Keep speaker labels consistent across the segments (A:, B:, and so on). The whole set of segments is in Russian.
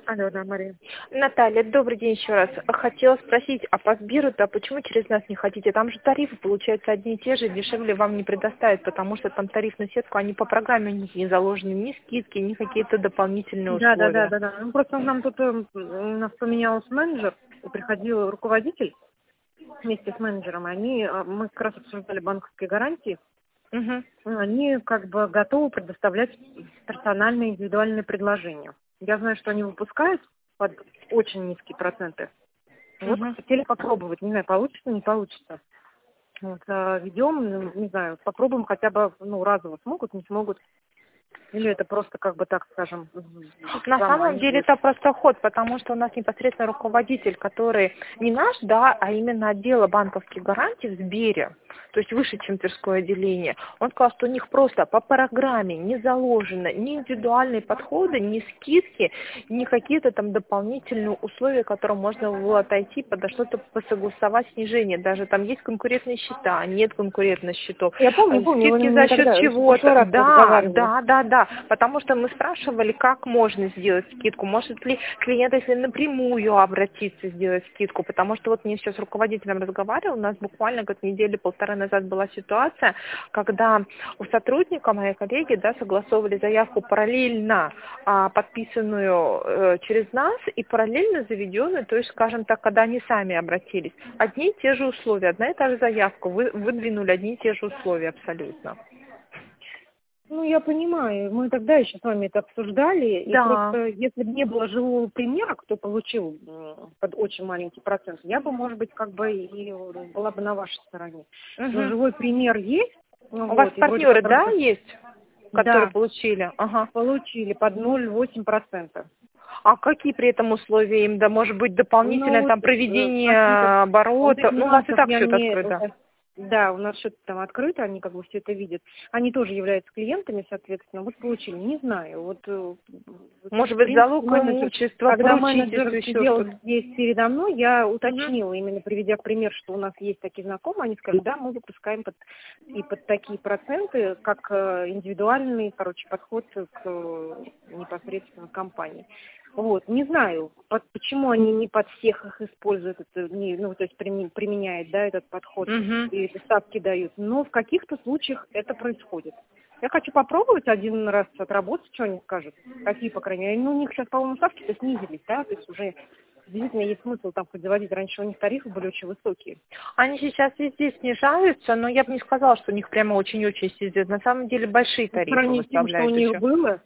A: Алло, да, Мария.
B: Наталья, добрый день еще раз. Хотела спросить, а по Сберу-то почему через нас не хотите? Там же тарифы, получаются, одни и те же, дешевле вам не предоставят, потому что там тарифную сетку, они по программе у них не заложены, ни скидки, ни какие-то дополнительные
A: Да, да, да,
B: условия.
A: да, да. Ну, просто нам тут у нас поменялся менеджер, и приходил руководитель вместе с менеджером, и мы как раз обсуждали банковские гарантии.
B: Угу.
A: Они как бы готовы предоставлять персональные индивидуальные предложения. Я знаю, что они выпускают под очень низкие проценты. Вот
B: Угу.
A: хотели попробовать, не знаю, получится, не получится. Вот, ведем, не знаю, попробуем хотя бы, разово смогут, не смогут. Или это просто, как бы так скажем,
B: На
A: сама
B: самом
A: не
B: деле
A: будет.
B: это просто ход, потому что у нас непосредственно руководитель, который не наш, да, а именно отдела банковских гарантий в Сбере, то есть выше, чем Тверское отделение, он сказал, что у них просто по программе не заложено ни индивидуальные подходы, ни скидки, ни какие-то там дополнительные условия, которые можно было отойти, подо что-то посогласовать снижение. Даже там есть конкурентные счета, нет конкурентных счетов.
A: Я помню, вы
B: Скидки за
A: мне
B: счет
A: тогда, в прошлый
B: чего-то.
A: раз
B: Да,
A: разговаривали.
B: да, да, да. Потому что мы спрашивали, как можно сделать скидку. Может ли клиент, если напрямую обратиться, сделать скидку. Потому что вот мне сейчас с руководителем разговаривал, у нас буквально недели полторы назад была ситуация, когда у сотрудника, моей коллеги, да, согласовывали заявку параллельно подписанную через нас и параллельно заведенную, то есть, скажем так, когда они сами обратились. Одни и те же условия, одна и та же заявка, выдвинули одни и те же условия абсолютно.
A: Ну, я понимаю, мы тогда еще с вами это обсуждали, и
B: Да.
A: просто если бы не было живого примера, кто получил под очень маленький процент, я бы, может быть, как бы и была бы на вашей стороне. Но
B: Угу.
A: живой пример есть,
B: У вас
A: и вроде как
B: партнеры, да, есть, которые
A: да,
B: получили? Ага.
A: получили под 0,8%.
B: А какие при этом условия им, да, может быть,
A: Ну,
B: дополнительное
A: вот,
B: там проведение
A: смотрите, вот
B: оборота?
A: этих
B: Ну, у вас и
A: нюансов
B: так
A: я
B: счет
A: не...
B: открыт, да.
A: Да, у нас что-то там открыто, они как бы все это видят. Они тоже являются клиентами, соответственно. Вот получили, не знаю.
B: Может
A: В
B: быть,
A: принципе,
B: залог
A: менеджер,
B: имущества,
A: когда
B: поручительство,
A: менеджер
B: еще
A: сидел
B: что-то.
A: здесь передо мной, я
B: Угу.
A: уточнила, именно приведя в пример, что у нас есть такие знакомые, они сказали, да, мы выпускаем под такие проценты, как индивидуальный, подход к непосредственно компании. Вот, не знаю, почему они не под всех их используют, то есть применяют, да, этот подход
B: Угу.
A: и эти ставки дают, но в каких-то случаях это происходит. Я хочу попробовать один раз отработать, что они скажут, какие, по крайней мере, у них сейчас, по-моему, ставки-то снизились, да, то есть уже действительно есть смысл там хоть заводить, раньше у них тарифы были очень высокие.
B: Они сейчас везде снижаются, но я бы не сказала, что у них прямо очень-очень снизят. На самом деле большие
A: По
B: тарифы
A: сравнению с тем, что у
B: выставляют
A: них
B: еще.
A: было,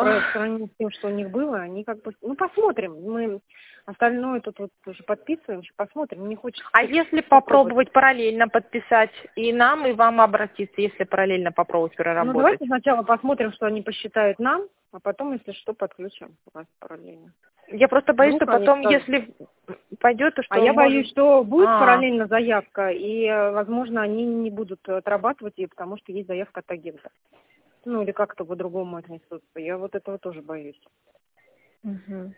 A: они как бы, посмотрим, мы остальное тут вот уже подписываем, еще посмотрим, мне хочется
B: А
A: все-таки
B: если
A: попробовать.
B: попробовать параллельно подписать и нам, и вам обратиться, если параллельно попробовать
A: Ну,
B: переработать?
A: давайте сначала посмотрим, что они посчитают нам, а потом, если что, подключим вас параллельно.
B: Я просто боюсь, что
A: Вдруг они
B: потом,
A: скажут.
B: если пойдет, то
A: А
B: что
A: я боюсь,
B: может...
A: что будет
B: А,
A: параллельно заявка, и, возможно, они не будут отрабатывать ее, потому что есть заявка от агента. Ну, или как-то по-другому отнесутся. Я вот этого тоже боюсь.
B: угу.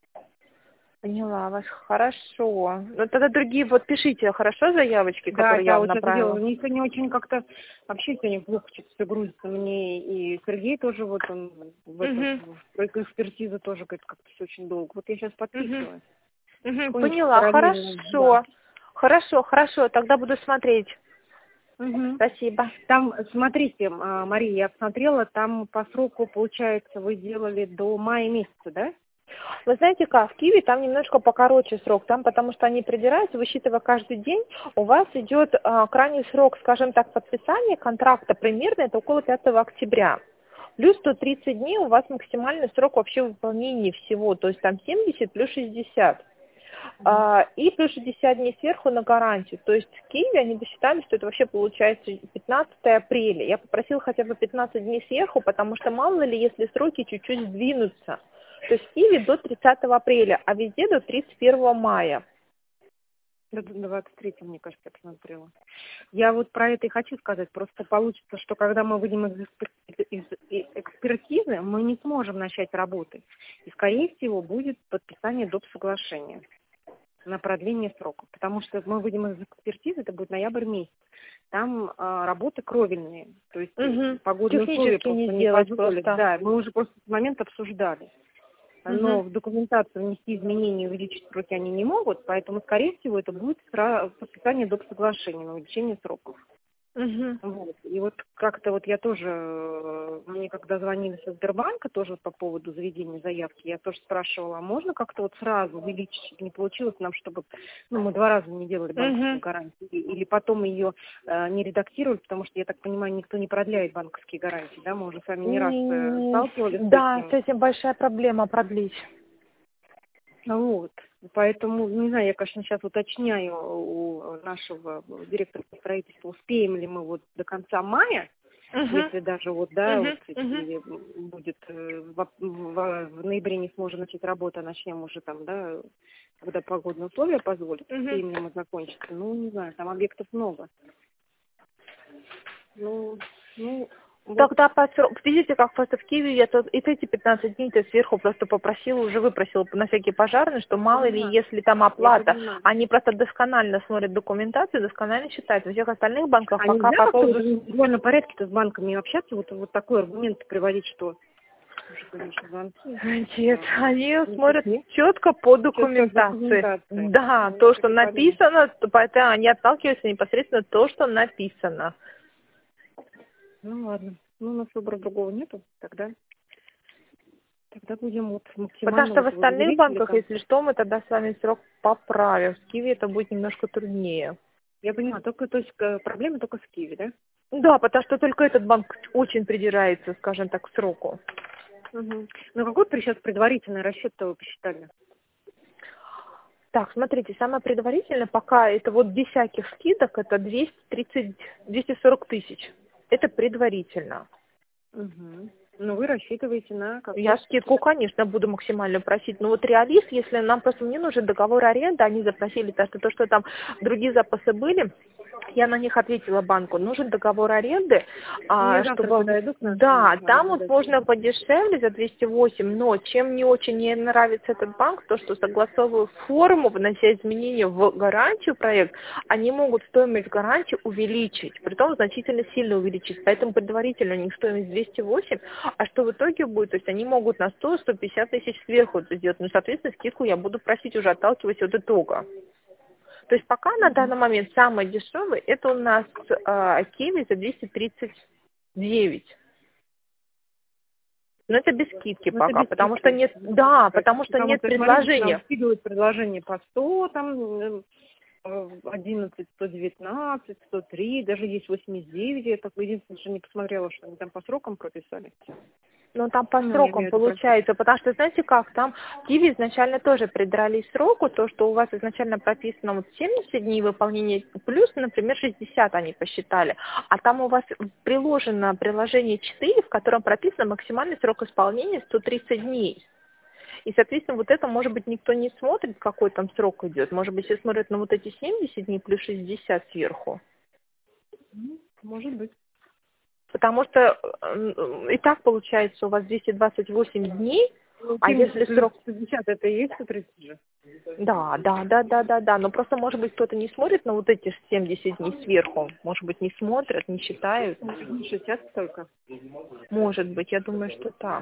B: Поняла вас. Хорошо. Ну, тогда другие, вот пишите, хорошо, заявочки,
A: Да,
B: которые я
A: да,
B: вам
A: вот это дело.
B: направила?
A: Мне сегодня очень как-то, вообще сегодня плохо что-то все грузится мне, и Сергей тоже вот он
B: Угу.
A: в экспертизу тоже говорит, как-то все очень долго. Вот я сейчас
B: Угу.
A: подписываю.
B: Угу.
A: Потихонечку,
B: Поняла.
A: параллельно, да.
B: Хорошо. Хорошо, хорошо. Тогда буду смотреть.
A: Мгм.
B: Спасибо.
A: Там, смотрите, Мария, я посмотрела, там по сроку, получается, вы делали до мая месяца, да?
B: Вы знаете как, в Киеве там немножко покороче срок, там потому что они придираются, высчитывая каждый день, у вас идет крайний срок, скажем так, подписания контракта примерно, это около 5 октября. Плюс 130 дней у вас максимальный срок вообще выполнения всего, то есть там 70 плюс 60.
A: Мгм.
B: И плюс 60 дней сверху на гарантию. То есть в Киеве они посчитали, что это вообще получается 15 апреля. Я попросила хотя бы 15 дней сверху, потому что мало ли, если сроки чуть-чуть сдвинутся. То есть в Киеве до 30 апреля, а везде до 31 мая.
A: До 23, мне кажется, я посмотрела. Я вот про это и хочу сказать. Просто получится, что когда мы выйдем из экспертизы, мы не сможем начать работы. И, скорее всего, будет подписание доп. Соглашения на продление срока. Потому что мы выйдем из экспертизы, это будет ноябрь месяц. Там работы кровельные. То есть
B: Угу.
A: погодные условия
B: Технически не
A: просто не
B: сделать
A: позволят.
B: просто.
A: Да, мы уже просто этот момент обсуждали. но в документацию внести изменения и увеличить сроки они не могут, поэтому, скорее всего, это будет подписание доп. Соглашения на увеличение сроков. Вот. И вот как-то вот я тоже, мне когда звонили со Сбербанка, тоже по поводу заведения заявки, я тоже спрашивала, а можно как-то вот сразу увеличить, чтобы не получилось нам, чтобы, ну, мы 2 раза не делали банковскую гарантию, или потом ее не редактировали, потому что, я так понимаю, никто не продляет банковские гарантии, да, мы уже с вами не раз сталкивались с
B: Да,
A: этим.
B: с этим большая проблема продлить.
A: Вот. Поэтому, не знаю, я, конечно, сейчас уточняю у нашего директора по строительству, успеем ли мы вот до конца мая, если даже вот, да, вот если будет в ноябре не сможем начать работу, а начнем уже там, да, когда погодные условия позволят, успеем ли мы закончить. Ну, не знаю, там объектов много. Ну, вот.
B: Тогда видите, как просто в Киеве я тут и эти 15 дней-то сверху просто попросила, уже выпросила на всякий пожарный, что мало ли, если там оплата, они просто досконально смотрят документацию, досконально считают. Во всех остальных банках
A: А
B: пока
A: нельзя
B: по поводу...
A: в индивидуальном порядке-то с банками общаться, вот такой аргумент приводить, что... Уже, конечно, звонки.
B: Нет, они смотрят четко по документации. Да, то, что написано, поэтому они отталкиваются непосредственно то, что написано.
A: Ну ладно. Ну, у нас выбора другого нету, тогда будем вот максимально...
B: Потому что в остальных банках,
A: там.
B: если что, мы тогда с вами срок поправим. В Киеве это будет немножко труднее.
A: Я понимаю, только, то есть проблема только с Киеве, да?
B: Да, потому что только этот банк очень придирается, скажем так, к сроку.
A: Ну, какой сейчас предварительный расчет-то вы посчитали?
B: Так, смотрите, самое предварительное пока это вот без всяких скидок, это 240 тысяч. Это предварительно.
A: Ну, вы рассчитываете на...
B: Я скидку, конечно, буду максимально просить. Но вот реалист, если нам просто не нужен договор аренды, они запросили, то, что там другие запасы были, я на них ответила банку, нужен договор аренды, чтобы... Да, там вот можно подешевле за 208, но чем мне очень не нравится этот банк, то, что согласовывая форму, внося изменения в гарантию проект, они могут стоимость гарантии увеличить, притом значительно сильно увеличить, поэтому предварительно у них стоимость 208, а что в итоге будет, то есть они могут на 100-150 тысяч сверху это сделать, но, соответственно, скидку я буду просить уже отталкиваясь от итога. То есть пока на данный момент самый дешевый, это у нас Киви за 239. Но это без скидки пока, потому что нет, да, потому что нет предложения.
A: Скидывают предложение по 100, там 11, 119, 103, даже есть 89. Я так единственное, что не посмотрела, что они там по срокам прописали.
B: Ну, там по срокам получается, потому что, знаете как, там Киви изначально тоже придрались сроку, то, что у вас изначально прописано вот 70 дней выполнения, плюс, например, 60 они посчитали, а там у вас приложено приложение 4, в котором прописано максимальный срок исполнения 130 дней. И, соответственно, вот это, может быть, никто не смотрит, какой там срок идет, может быть, все смотрят на вот эти 70 дней плюс 60 сверху.
A: Может быть.
B: Потому что и так получается у вас 228 дней, а если срок...
A: 60, это и есть 130 же?
B: Да. Но просто, может быть, кто-то не смотрит на вот эти 70 дней сверху. Может быть, не смотрят, не считают.
A: 60 только.
B: Может быть, я думаю, что так.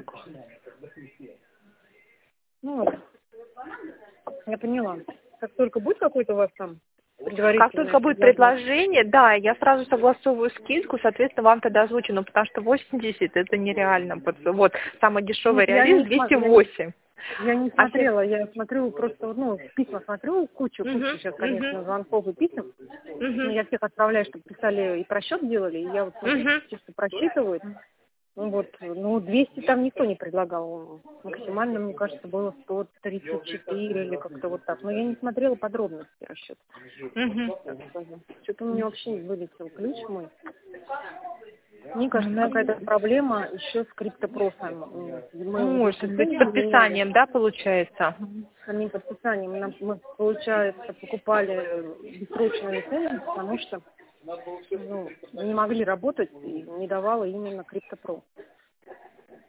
A: Ну, ладно. Я поняла. Как только будет какой-то у вас там...
B: Как только будет предложение, да, я сразу согласовываю скидку, соответственно, вам тогда озвучу, но потому что 80 это нереально. Вот, самый дешевый реалист 208.
A: Я не смотрела, я смотрю просто, письма смотрю, кучу сейчас, конечно, звонков и писем. Но я всех отправляю, чтобы писали и просчет делали, и я вот чисто просчитываю. 200 там никто не предлагал. Максимально, мне кажется, было 134 или как-то вот так. Но я не смотрела подробности расчета. Что-то у меня вообще вылетел ключ мой. Мне кажется, какая-то проблема еще с криптопросом.
B: Может быть, с подписанием, да, получается?
A: С самим подписанием. Мы, получается, покупали бессрочную лицензию, потому что не могли работать и не давала именно криптопро.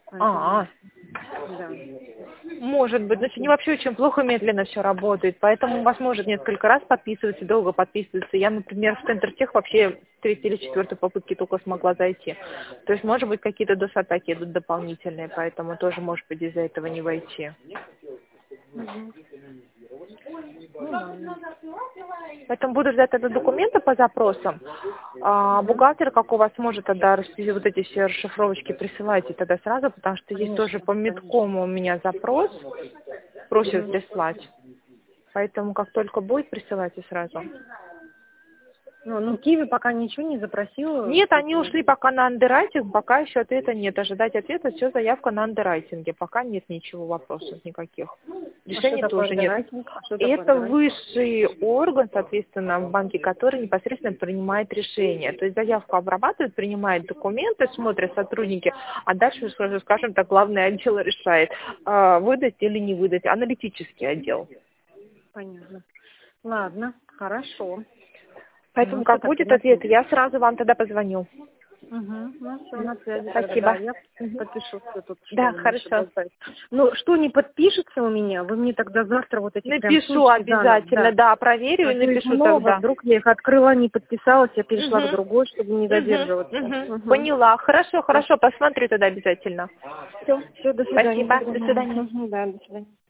B: А,
A: Да.
B: может быть, но сегодня вообще очень плохо, медленно все работает, поэтому у вас может несколько раз подписываться, долго подписываться. Я, например, в Центр Тех вообще с 3-й или 4-й попытки только смогла зайти. То есть, может быть, какие-то DOS-атаки идут дополнительные, поэтому тоже, может быть, из-за этого не войти.
A: Мгм. Ну, ладно.
B: Поэтому буду ждать тогда документы по запросам. А бухгалтер, как у вас может тогда вот эти все расшифровочки присылайте тогда сразу, потому что есть тоже по Медкому у меня запрос, просят прислать. Поэтому как только будет, присылайте сразу.
A: Ну, Киви пока ничего не запросила.
B: Нет, они ушли пока на андеррайтинг, пока еще ответа нет. Ожидать ответа, все заявка на андеррайтинге. Пока нет ничего, вопросов никаких. Решений
A: Что такое
B: тоже нет.
A: андеррайтинг? Что такое
B: Это
A: андеррайтинг?
B: высший орган, соответственно, в банке, который непосредственно принимает решение. То есть заявку обрабатывает, принимает документы, смотрят сотрудники, а дальше, скажем так, главный отдел решает, выдать или не выдать. Аналитический отдел.
A: Понятно. Ладно, хорошо.
B: Поэтому,
A: Ну,
B: как
A: что-то
B: будет
A: понятно.
B: ответ, я сразу вам тогда позвоню.
A: Ну, все, на связи тогда,
B: Спасибо.
A: да. Я подпишу все тут, что
B: Да,
A: вы мне еще
B: хорошо.
A: болтаете. Ну, что не подпишется у меня, вы мне тогда завтра вот эти прям
B: Напишу
A: сучки заново,
B: обязательно, да, проверю и
A: То есть
B: напишу
A: много,
B: тогда.
A: вдруг я их открыла, не подписалась, я перешла к
B: Угу.
A: другой, чтобы не задерживаться.
B: Поняла. Хорошо, хорошо, посмотрю тогда обязательно.
A: Все, до свидания.
B: Спасибо, до свидания.
A: Да, до свидания.